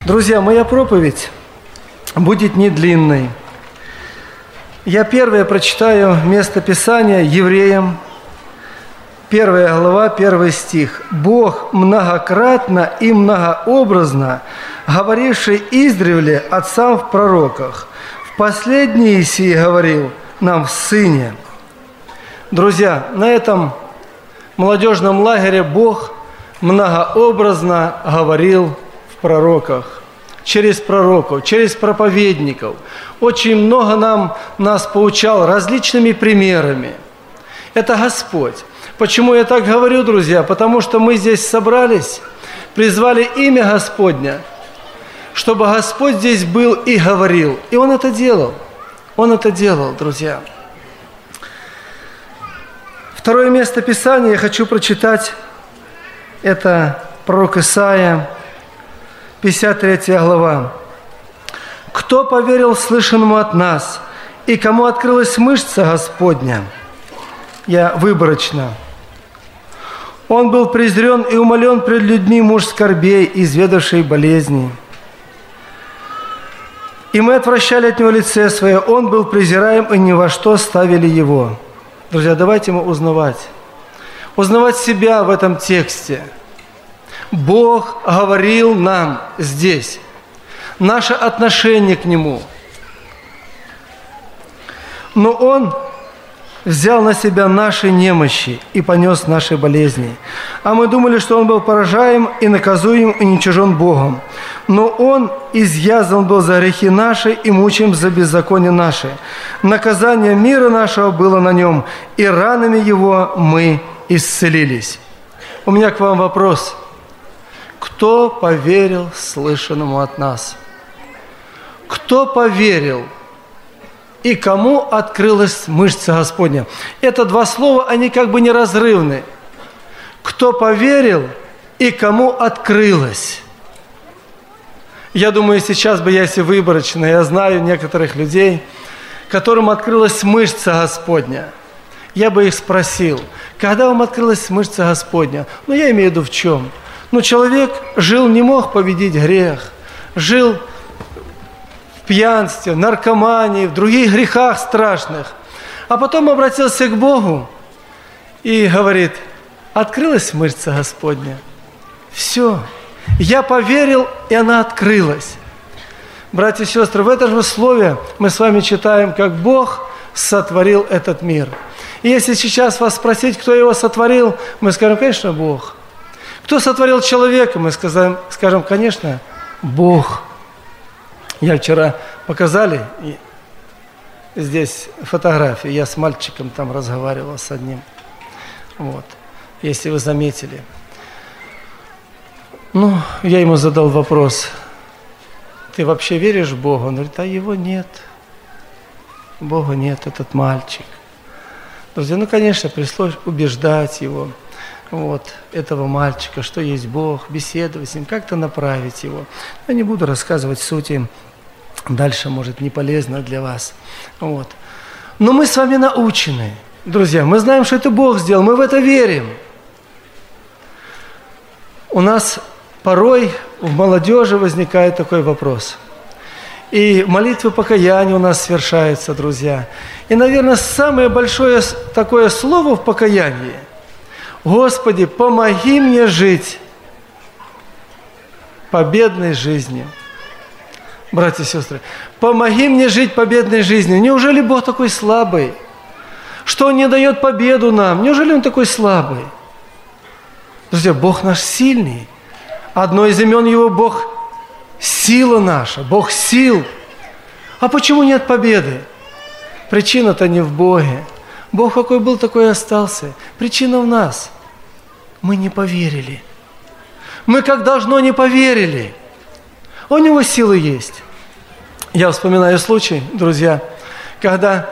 Друзья, моя проповедь будет не длинной. Я первое прочитаю место Писания Евреям, 1 глава, 1 стих. «Бог многократно и многообразно, говоривший издревле отцам в пророках, в последние сии говорил нам в Сыне». Друзья, на этом молодежном лагере Бог многообразно говорил в пророках, через пророков, через проповедников. Очень много нас поучал различными примерами. Это Господь. Почему я так говорю, друзья? Потому что мы здесь собрались, призвали имя Господня, чтобы Господь здесь был и говорил. И Он это делал. Он это делал, друзья. Второе место Писания я хочу прочитать. Это пророк Исаия, 53 глава. «Кто поверил слышанному от нас, и кому открылась мышца Господня?» Я выборочно. «Он был презрен и умолен пред людьми муж скорбей, изведавший болезни. И мы отвращали от него лице свое, он был презираем, и ни во что ставили его». Друзья, давайте мы узнавать себя в этом тексте. Бог говорил нам здесь. Наше отношение к Нему. Но Он взял на себя наши немощи и понес наши болезни. А мы думали, что Он был поражаем и наказуем, и ничижен Богом. Но Он изъязан был за грехи наши и мучим за беззаконие наши. Наказание мира нашего было на Нем, и ранами Его мы исцелились. У меня к вам вопрос. Кто поверил слышанному от нас? Кто поверил? И кому открылась мышца Господня? Это два слова, они как бы неразрывны. Кто поверил и кому открылась? Я думаю, сейчас бы, если выборочно, я знаю некоторых людей, которым открылась мышца Господня. Я бы их спросил, когда вам открылась мышца Господня? Я имею в виду в чем? Человек жил, не мог победить грех, жил в пьянстве, в наркомании, в других грехах страшных. А потом обратился к Богу и говорит, открылась мышца Господня. Все. Я поверил, и она открылась. Братья и сестры, в этом же слове мы с вами читаем, как Бог сотворил этот мир. И если сейчас вас спросить, кто его сотворил, мы скажем, конечно, Бог. Кто сотворил человека, мы скажем, конечно, Бог. Я вчера показали здесь фотографии, я с мальчиком там разговаривал с одним. Если вы заметили. Я ему задал вопрос, ты вообще веришь в Бога? Он говорит, а его нет. Бога нет, этот мальчик. Друзья, конечно, пришлось убеждать его, этого мальчика, что есть Бог, беседовать с ним, как-то направить его. Я не буду рассказывать сути, дальше, может, не полезно для вас. Но мы с вами научены, друзья, мы знаем, что это Бог сделал, мы в это верим. У нас порой в молодежи возникает такой вопрос. И молитвы покаяния у нас совершаются, друзья. И, наверное, самое большое такое слово в покаянии – Господи, помоги мне жить победной жизнью. Братья и сестры, помоги мне жить победной жизнью. Неужели Бог такой слабый? Что Он не дает победу нам? Неужели Он такой слабый? Друзья, Бог наш сильный. Одно из имен Его Бог – сила наша, Бог сил. А почему нет победы? Причина-то не в Боге. Бог какой был, такой и остался. Причина в нас. Мы не поверили. Мы как должно не поверили. У Него силы есть. Я вспоминаю случай, друзья, когда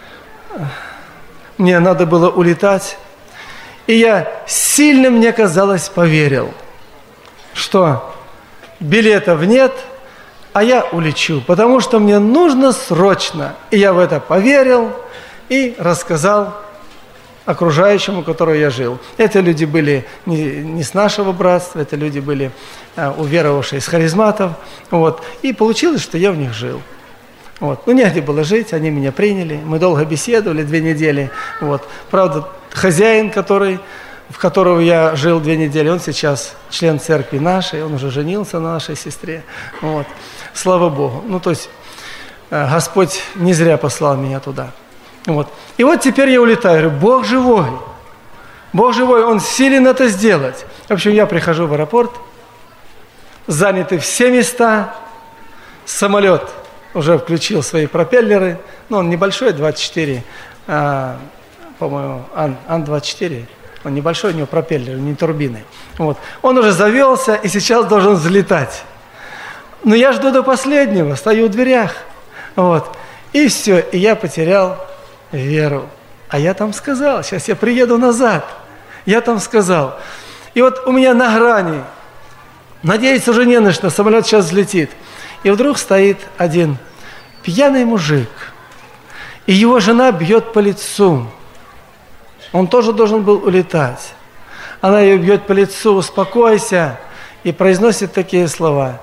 мне надо было улетать, и я сильно, мне казалось, поверил, что билетов нет, а я улечу, потому что мне нужно срочно. И я в это поверил и рассказал окружающим, у которого я жил. Это люди были не с нашего братства, это люди были уверовавшие из харизматов. Вот. И получилось, что я в них жил. Вот. Ну, негде было жить, они меня приняли. Мы долго беседовали, 2 недели. Вот. Правда, хозяин, в которого я жил 2 недели, он сейчас член церкви нашей, он уже женился на нашей сестре. Вот. Слава Богу. Ну, то есть Господь не зря послал меня туда. Вот. И вот теперь я улетаю. Говорю, Бог живой. Бог живой, Он силен это сделать. В общем, я прихожу в аэропорт, заняты все места, самолет уже включил свои пропеллеры, ну, он небольшой, 24, по-моему, Ан-24, он небольшой, у него пропеллер, не турбины. Вот. Он уже завелся и сейчас должен взлетать. Но я жду до последнего, стою в дверях. Вот. И все, и я потерял веру. А я там сказал, сейчас я приеду назад. Я там сказал. И вот у меня на грани, надеяться уже не на что, самолет сейчас взлетит. И вдруг стоит один пьяный мужик, и его жена бьет по лицу. Он тоже должен был улетать. Она ее бьет по лицу, успокойся, и произносит такие слова.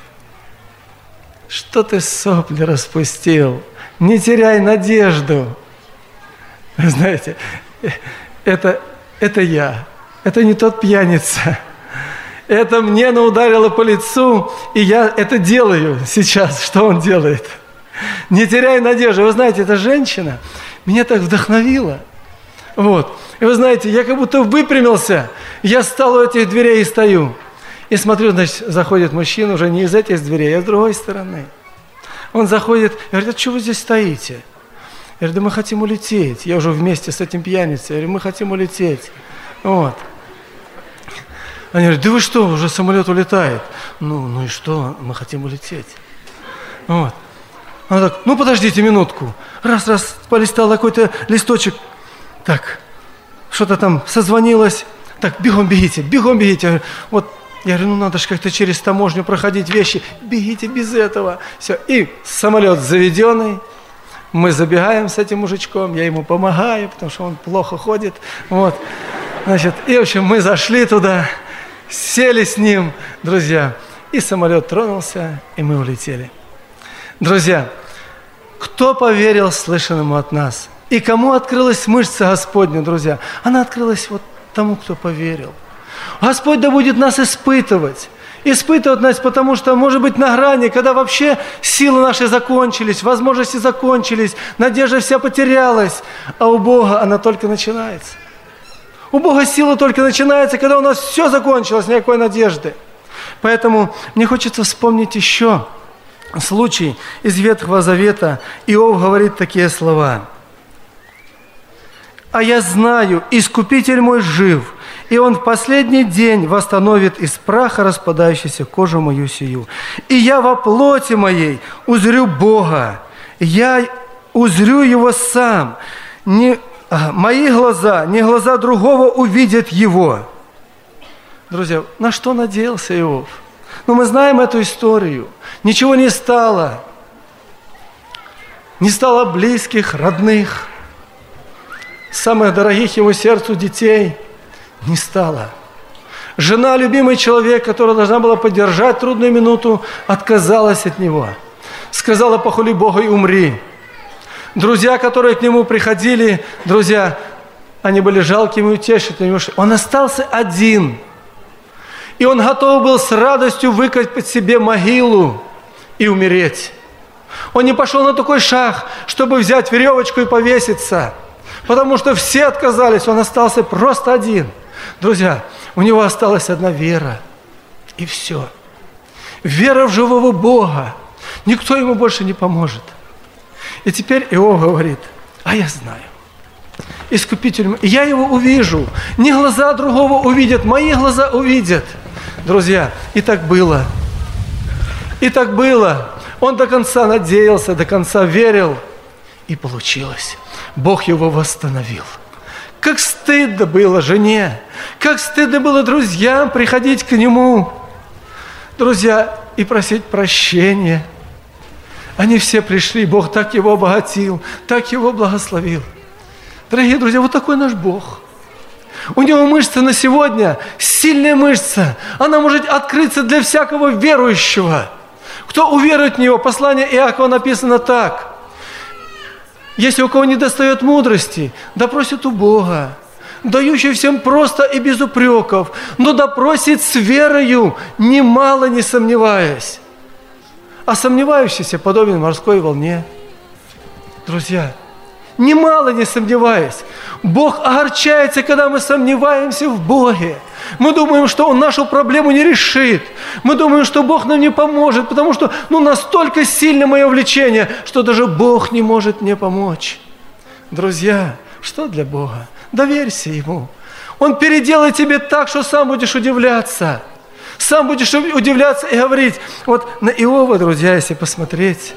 Что ты сопли распустил? Не теряй надежду. Вы знаете, это я. Это не тот пьяница. Это мне ударило по лицу, и я это делаю сейчас. Что он делает? Не теряй надежды. Вы знаете, эта женщина меня так вдохновила. Вот. И вы знаете, я как будто выпрямился. Я встал у этих дверей и стою. И смотрю, значит, заходит мужчина уже не из этих дверей, а с другой стороны. Он заходит и говорит, а что вы здесь стоите? Я говорю, да мы хотим улететь. Я уже вместе с этим пьяницей. Я говорю, мы хотим улететь. Вот. Они говорят, да вы что, уже самолет улетает. Ну и что, мы хотим улететь. Вот. Она так, ну подождите минутку. Раз, полистал какой-то листочек. Так, что-то там созвонилось. Так, бегом бегите. Вот, я говорю, ну надо же как-то через таможню проходить вещи. Бегите без этого. Все, и самолет заведенный. Мы забегаем с этим мужичком, я ему помогаю, потому что он плохо ходит. Вот. Значит, и в общем мы зашли туда, сели с ним, друзья, и самолет тронулся, и мы улетели. Друзья, кто поверил слышанному от нас? И кому открылась мышца Господня, друзья? Она открылась вот тому, кто поверил. Господь да будет нас испытывать. Испытывать нас, потому что, может быть, на грани, когда вообще силы наши закончились, возможности закончились, надежда вся потерялась, а у Бога она только начинается. У Бога сила только начинается, когда у нас все закончилось, никакой надежды. Поэтому мне хочется вспомнить еще случай из Ветхого Завета. Иов говорит такие слова. «А я знаю, Искупитель мой жив, и Он в последний день восстановит из праха распадающуюся кожу мою сию. И я во плоти моей узрю Бога, я узрю Его сам. Мои глаза, не глаза другого увидят Его». Друзья, на что надеялся Иов? Ну, мы знаем эту историю. Ничего не стало. Не стало близких, родных, самых дорогих его сердцу детей. Не стало. Жена, любимый человек, которая должна была поддержать трудную минуту, отказалась от него. Сказала, похули Бога и умри. Друзья, которые к нему приходили, друзья, они были жалкими и утешительными. Он остался один. И он готов был с радостью выкопать себе могилу и умереть. Он не пошел на такой шаг, чтобы взять веревочку и повеситься. Потому что все отказались, он остался просто один. Друзья, у него осталась одна вера. И все. Вера в живого Бога. Никто ему больше не поможет. И теперь Иов говорит, а я знаю. Искупитель, я его увижу. Не глаза другого увидят, мои глаза увидят. Друзья, и так было. И так было. Он до конца надеялся, до конца верил. И получилось. Бог его восстановил. Как стыдно было жене, как стыдно было друзьям приходить к нему, друзья, и просить прощения. Они все пришли, Бог так его обогатил, так его благословил. Дорогие друзья, вот такой наш Бог. У Него мышца на сегодня, сильная мышца. Она может открыться для всякого верующего. Кто уверует в Него, послание Иакова написано так. Если у кого не достает мудрости, да просит у Бога, дающий всем просто и без упреков, но да просит с верою, немало не сомневаясь. А сомневающийся подобен морской волне. Друзья, немало не сомневаясь. Бог огорчается, когда мы сомневаемся в Боге. Мы думаем, что Он нашу проблему не решит. Мы думаем, что Бог нам не поможет, потому что настолько сильно мое влечение, что даже Бог не может мне помочь. Друзья, что для Бога? Доверься Ему. Он переделает тебе так, что сам будешь удивляться. Сам будешь удивляться и говорить. Вот на Иова, друзья, если посмотреть,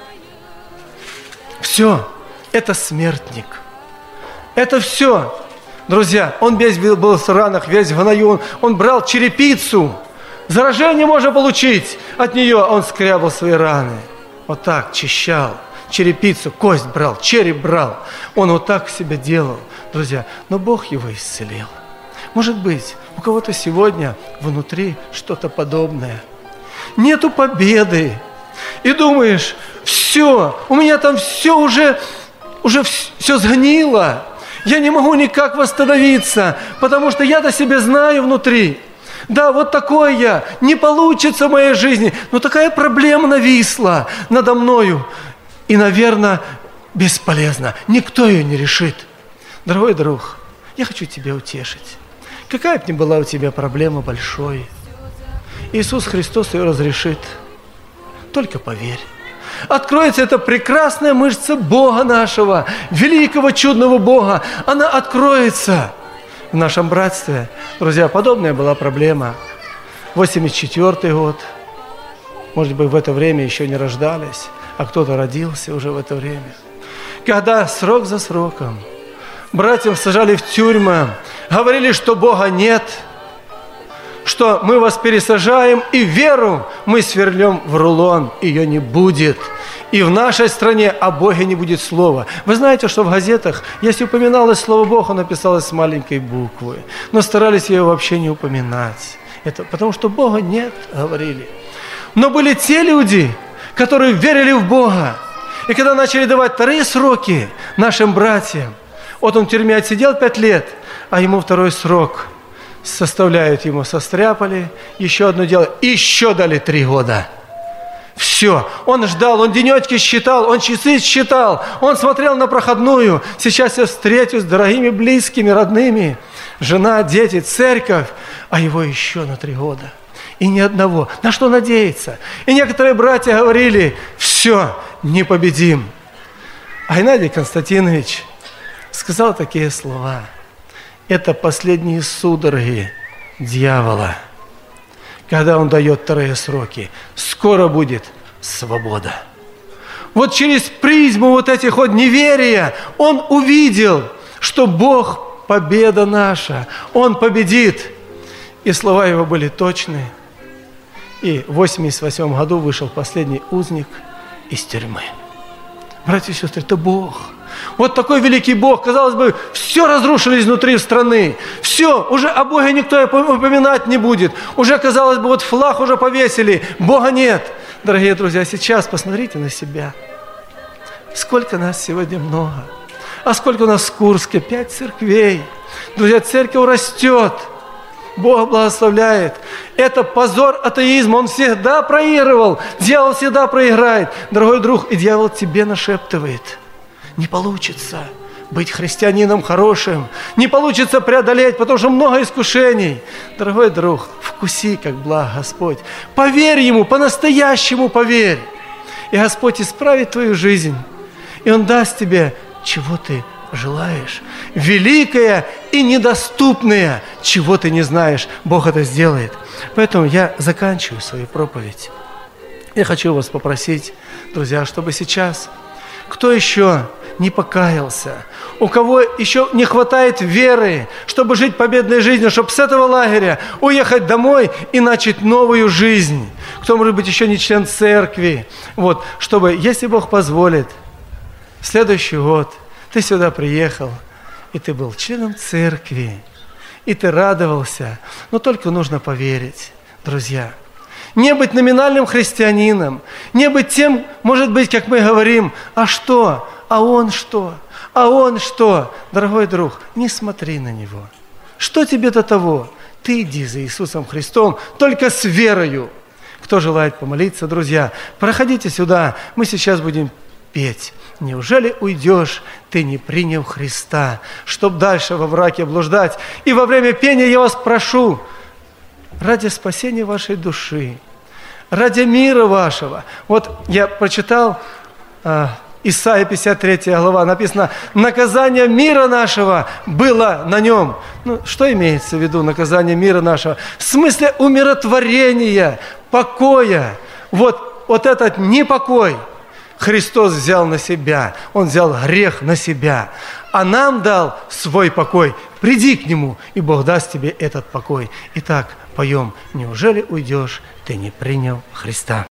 все, это смертник. Это все. Друзья, он весь был в ранах, весь в гною. Он брал черепицу. Заражение можно получить от нее. Он скрябал свои раны. Вот так чищал. Черепицу, кость брал, череп брал. Он вот так себя делал, друзья. Но Бог его исцелил. Может быть, у кого-то сегодня внутри что-то подобное. Нету победы. И думаешь, все, у меня там все уже все сгнило. Я не могу никак восстановиться, потому что я-то себя знаю внутри. Да, вот такой я, не получится в моей жизни. Но такая проблема нависла надо мною. И, наверное, бесполезно. Никто ее не решит. Дорогой друг, я хочу тебя утешить. Какая бы ни была у тебя проблема большой, Иисус Христос ее разрешит. Только поверь. Откроется эта прекрасная мышца Бога нашего, великого чудного Бога. Она откроется в нашем братстве. Друзья, подобная была проблема. 84-й год. Может быть, в это время еще не рождались, а кто-то родился уже в это время. Когда срок за сроком братьям сажали в тюрьмы, говорили, что Бога нет, что мы вас пересажаем, и веру мы сверлем в рулон, ее не будет. И в нашей стране о Боге не будет слова. Вы знаете, что в газетах, если упоминалось слово Бог, оно писалось с маленькой буквы. Но старались ее вообще не упоминать. Это потому что Бога нет, говорили. Но были те люди, которые верили в Бога. И когда начали давать вторые сроки нашим братьям, вот он в тюрьме отсидел 5 лет, а ему второй срок составляют, ему состряпали, еще одно дело, еще дали 3 года. Все, он ждал, он денечки считал, он часы считал, он смотрел на проходную. Сейчас я встречусь с дорогими, близкими, родными, жена, дети, церковь, а его еще на 3 года. И ни одного. На что надеяться? И некоторые братья говорили, все, не победим. А Геннадий Константинович сказал такие слова. Это последние судороги дьявола. Когда он дает 2 сроки, скоро будет свобода. Вот через призму вот этих вот неверия он увидел, что Бог победа наша. Он победит. И слова его были точные. И в 1988 году вышел последний узник из тюрьмы. Братья и сестры, это Бог. Вот такой великий Бог. Казалось бы, все разрушили изнутри страны. Все, уже о Боге никто упоминать не будет. Уже, казалось бы, вот флаг уже повесили. Бога нет. Дорогие друзья, сейчас посмотрите на себя. Сколько нас сегодня много. А сколько у нас в Курске? 5 церквей. Друзья, церковь растет. Бог благословляет. Это позор атеизма. Он всегда проигрывал. Дьявол всегда проиграет. Дорогой друг, и дьявол тебе нашептывает. Не получится быть христианином хорошим. Не получится преодолеть, потому что много искушений. Дорогой друг, вкуси, как благ Господь. Поверь Ему, по-настоящему поверь. И Господь исправит твою жизнь. И Он даст тебе, чего ты желаешь. Великое и недоступное, чего ты не знаешь, Бог это сделает. Поэтому я заканчиваю свою проповедь. Я хочу вас попросить, друзья, чтобы сейчас, кто еще не покаялся, у кого еще не хватает веры, чтобы жить победной жизнью, чтобы с этого лагеря уехать домой и начать новую жизнь. Кто, может быть, еще не член церкви, вот, чтобы, если Бог позволит, в следующий год ты сюда приехал, и ты был членом церкви, и ты радовался, но только нужно поверить, друзья. Не быть номинальным христианином, не быть тем, может быть, как мы говорим, а что, а он что, а он что. Дорогой друг, не смотри на него. Что тебе до того? Ты иди за Иисусом Христом, только с верою. Кто желает помолиться, друзья, проходите сюда, мы сейчас будем петь. Неужели уйдешь, ты не приняв Христа, чтоб дальше во мраке блуждать? И во время пения я вас прошу, ради спасения вашей души, ради мира вашего. Вот я прочитал Исайя 53 глава, написано, наказание мира нашего было на нем. Ну, что имеется в виду наказание мира нашего? В смысле умиротворения, покоя. Вот этот непокой Христос взял на себя, Он взял грех на себя, а нам дал свой покой. Приди к Нему, и Бог даст тебе этот покой. Итак, поем «Неужели уйдешь, ты не принял Христа?»